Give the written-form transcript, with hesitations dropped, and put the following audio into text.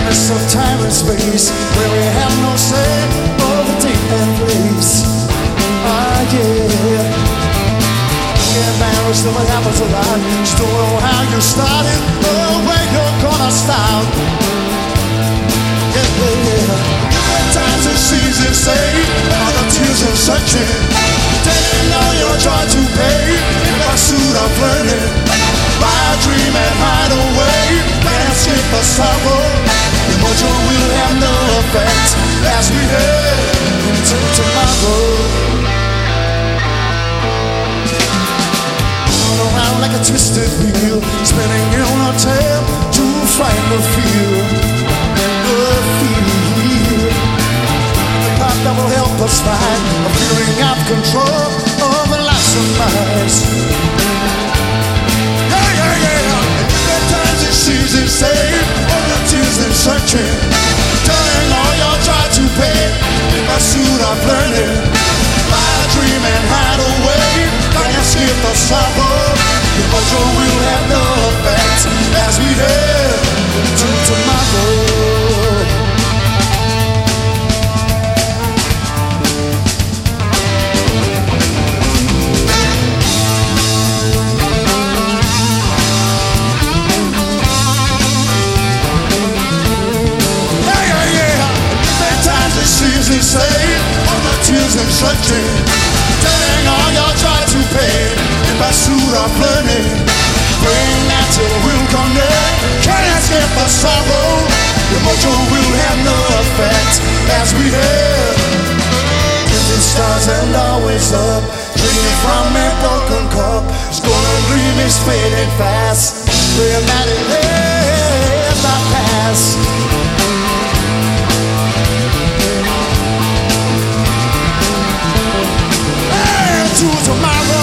Awareness of time and space, where we have no say over day and place. Ah, yeah. Get embarrassed of what happens a lot. Just don't know how you started or where you're gonna stop. Yeah, yeah, yeah. At times it seems insane, all the tears of searching, taking all your joy to pay in pursuit of learning. Buy a dream and hide away, can't escape the sorrow. Your mojo will have no effect as we head into tomorrow. Run around like a twisted wheel, spinning on a tail to find the feel. The feel. The pop that will help us find a feeling of control over lives and minds. Yeah, yeah, yeah. At times it seems insane, all the tears and searching, turning all your try to pay in pursuit of learning. Buy a dream and hide away, can't escape the sorrow. Your mojo will have no effect as we head to tomorrow. Insane, all the tears and searching, turning all your try to pay in pursuit of learning. Praying that your will come near, can't escape the sorrow. Your mojo will have no effect as we head. Different stars and always up, drinking from a broken cup. It's gonna dream is fading fast, praying that it never pass. To tomorrow.